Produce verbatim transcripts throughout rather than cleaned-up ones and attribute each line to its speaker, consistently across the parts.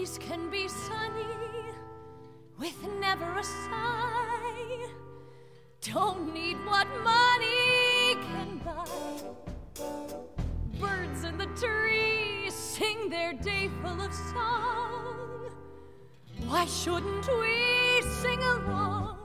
Speaker 1: days can be sunny with never a sigh. Don't need what money can buy. Birds in the trees sing their day full of song. Why shouldn't we sing along?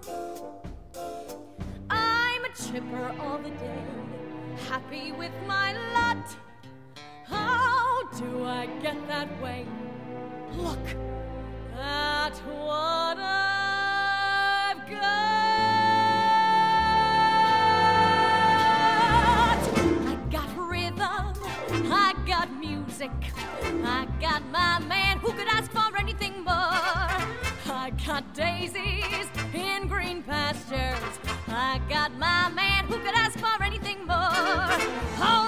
Speaker 1: I'm a chipper all the day, happy with my lot. How do I get that way? Look at what I've got. I got rhythm, I got music, I got my man, who could ask for anything more? I got daisies in green pastures, I got my man, who could ask for anything more? Oh,